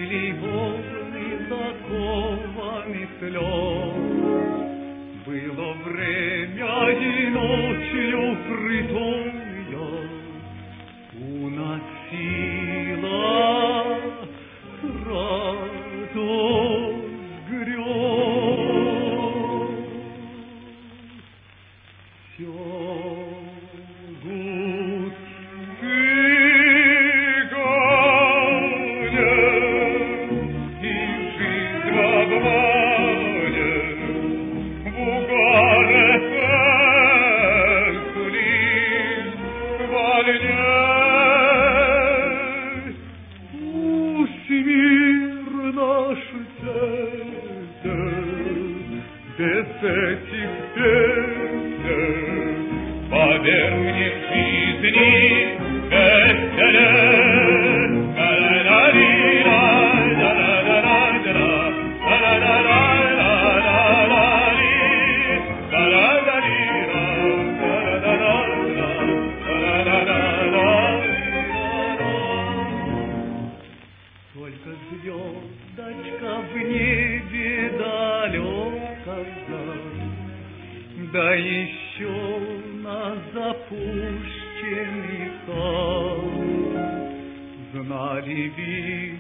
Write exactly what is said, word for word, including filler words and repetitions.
Плыли волны заковами слез. Было время и ночью притомия уносила радость грез. Все густые гонят, и жизнь в обмане, в угаре лишь вольней. Пусть мир наш тесен, без этих песен, поверь мне, жизни веселее. Только звездочка в небе далекая, да еще на запущенный сад знали,